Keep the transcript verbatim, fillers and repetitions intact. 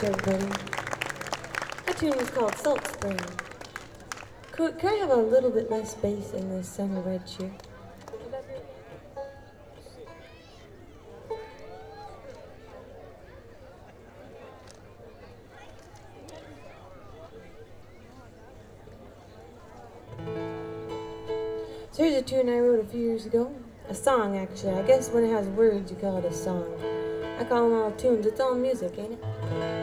much, everybody. That tune was called Salt Spring. Could, could I have a little bit less bass in this center red chair? So here's a tune I wrote a few years ago. A song, actually. I guess when it has words, you call it a song. I call them all tunes. It's all music, ain't it?